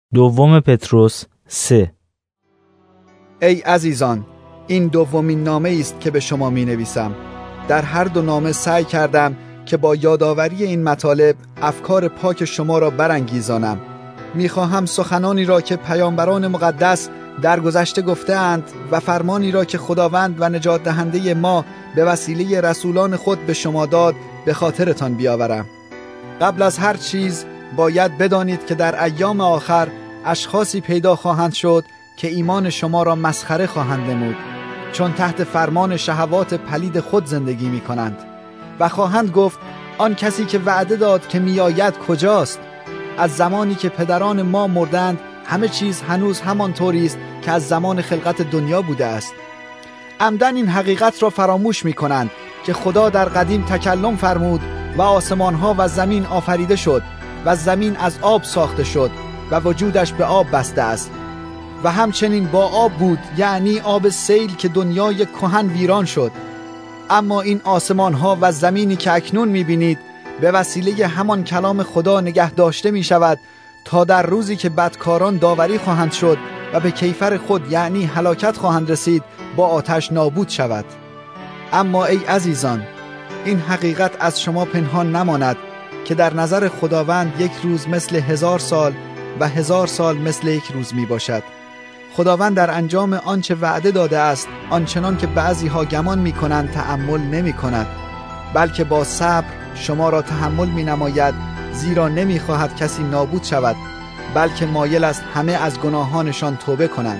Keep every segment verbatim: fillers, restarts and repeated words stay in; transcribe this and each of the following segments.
دوم پتروس سه. ای عزیزان، این دومین نامه است که به شما می نویسم. در هر دو نامه سعی کردم که با یادآوری این مطالب افکار پاک شما را برانگیزانم. می خواهم سخنانی را که پیامبران مقدس در گذشته گفته‌اند و فرمانی را که خداوند و نجات دهنده ما به وسیله رسولان خود به شما داد به خاطرتان بیاورم. قبل از هر چیز باید بدانید که در ایام آخر اشخاصی پیدا خواهند شد که ایمان شما را مسخره خواهند نمود، چون تحت فرمان شهوات پلید خود زندگی می کنند و خواهند گفت آن کسی که وعده داد که می آید کجاست؟ از زمانی که پدران ما مردند همه چیز هنوز همان طوری است که از زمان خلقت دنیا بوده است. عمدن این حقیقت را فراموش می کنند که خدا در قدیم تکلم فرمود و آسمان ها و زمین آفریده شد و زمین از آب ساخته شد و وجودش به آب بسته است و همچنین با آب بود، یعنی آب سیل که دنیای کهن ویران شد. اما این آسمان ها و زمینی که اکنون می بینید به وسیله همان کلام خدا نگه داشته می شود تا در روزی که بدکاران داوری خواهند شد و به کیفر خود یعنی هلاکت خواهند رسید با آتش نابود شود. اما ای عزیزان، این حقیقت از شما پنهان نماند که در نظر خداوند یک روز مثل هزار سال و هزار سال مثل یک روز می باشد. خداوند در انجام آنچه وعده داده است آنچنان که بعضی ها گمان می کنند تأمل نمی کند، بلکه با صبر شما را تحمل می نماید، زیرا نمی خواهد کسی نابود شود، بلکه مایل است همه از گناهانشان توبه کنند.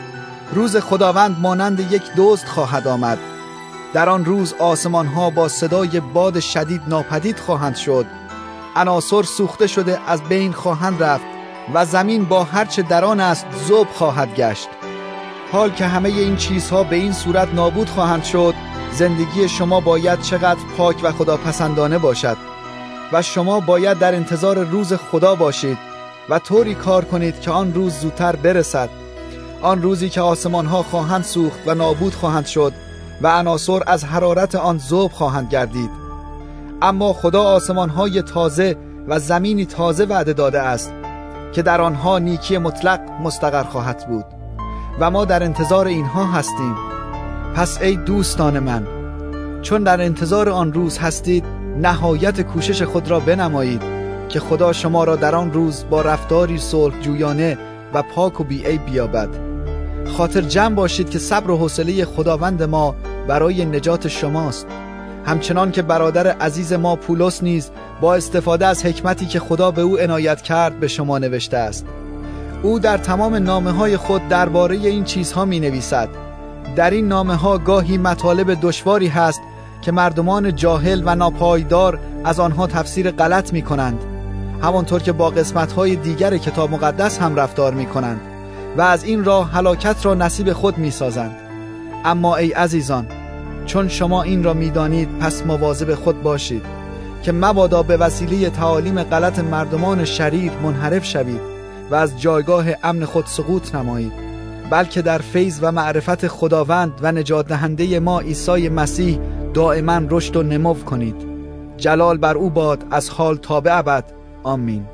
روز خداوند مانند یک دزد خواهد آمد. در آن روز آسمان ها با صدای باد شدید ناپدید خواهند شد، عناصر سوخته شده از بین خواهند رفت و زمین با هرچه در آن است ذوب خواهد گشت. حال که همه این چیزها به این صورت نابود خواهند شد، زندگی شما باید چقدر پاک و خداپسندانه باشد و شما باید در انتظار روز خدا باشید و طوری کار کنید که آن روز زودتر برسد، آن روزی که آسمان ها خواهند سوخت و نابود خواهند شد و عناصر از حرارت آن ذوب خواهند گردید. اما خدا آسمان های تازه و زمینی تازه وعده داده است که در آنها نیکی مطلق مستقر خواهد بود و ما در انتظار اینها هستیم. پس ای دوستان من، چون در انتظار آن روز هستید، نهایت کوشش خود را بنمایید که خدا شما را در آن روز با رفتاری صلح جویانه و پاک و بی‌عیب بیابد. خاطر جمع باشید که صبر و حوصله خداوند ما برای نجات شماست، همچنان که برادر عزیز ما پولس نیز با استفاده از حکمتی که خدا به او عنایت کرد به شما نوشته است. او در تمام نامه‌های خود درباره این چیزها می‌نویسد. در این نامه‌ها گاهی مطالب دشواری هست که مردمان جاهل و ناپایدار از آنها تفسیر غلط می‌کنند، همانطور که با قسمت‌های دیگر کتاب مقدس هم رفتار می‌کنند و از این راه هلاکت را نصیب خود می‌سازند. اما ای عزیزان، چون شما این را می‌دانید، پس مواظب خود باشید که مبادا به وسیله تعالیم غلط مردمان شریر منحرف شوید و از جایگاه امن خود سقوط نمایید، بلکه در فیض و معرفت خداوند و نجات دهنده ما عیسی مسیح دائما رشد و نمو کنید. جلال بر او باد از حال تا به ابد. آمین.